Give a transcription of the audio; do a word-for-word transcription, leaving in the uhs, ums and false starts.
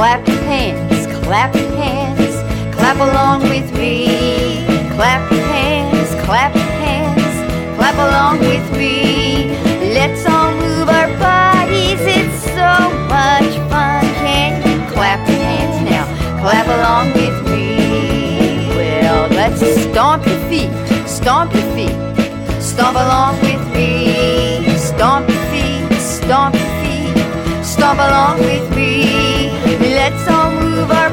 clap your hands, clap your hands, clap along with me. Clap your hands, clap your hands, clap along with me. Let's all move our bodies, it's so much fun. Can you clap your hands now, clap along with me? Well, let's stomp your feet, stomp your feet, stomp along with me. Stomp your feet, stomp your feet, stomp along with me. Let's all move our